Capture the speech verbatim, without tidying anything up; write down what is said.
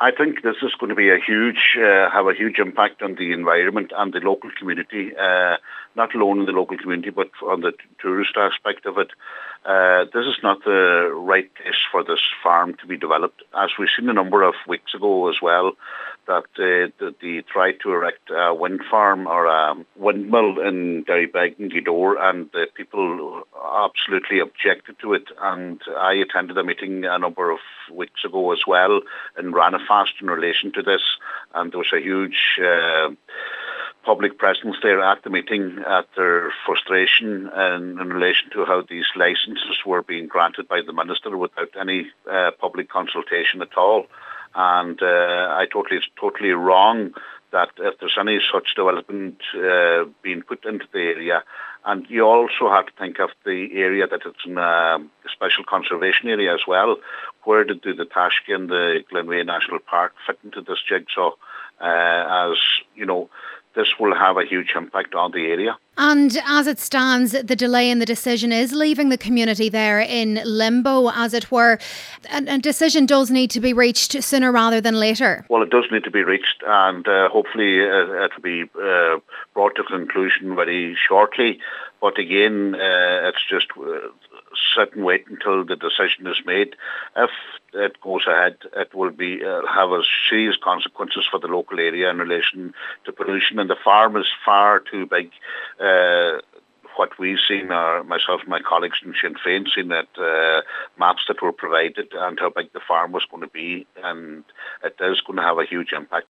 I think this is going to be a huge, uh, have a huge impact on the environment and the local community, uh, not alone in the local community, but on the t- tourist aspect of it. Uh, this is not the right place for this farm to be developed. As we've seen a number of weeks ago as well, that uh, the, the tried to erect a wind farm or a windmill in Derrybeg and Gweedore, and the people absolutely objected to it. And I attended a meeting a number of weeks ago as well in Ranafast in relation to this, and there was a huge uh, public presence there at the meeting at their frustration in, in relation to how these licences were being granted by the Minister without any uh, public consultation at all. And uh, I totally, it's totally wrong that if there's any such development uh, being put into the area, and you also have to think of the area that it's in a special conservation area as well. Where did the Taishke and the Glenveigh National Park fit into this jigsaw? Uh, as you know, this will have a huge impact on the area. And as it stands, the delay in the decision is leaving the community there in limbo, as it were. And a decision does need to be reached sooner rather than later. Well, it does need to be reached, and uh, hopefully uh, it will be uh, brought to conclusion very shortly. But again, uh, it's just uh, sit and wait until the decision is made. If it goes ahead, it will be uh, have a serious consequences for the local area in relation to pollution, and the farm is far too big. Uh, what we've seen, uh, myself and my colleagues in Sinn Féin, seen that uh, maps that were provided and how big the farm was going to be, and it is going to have a huge impact.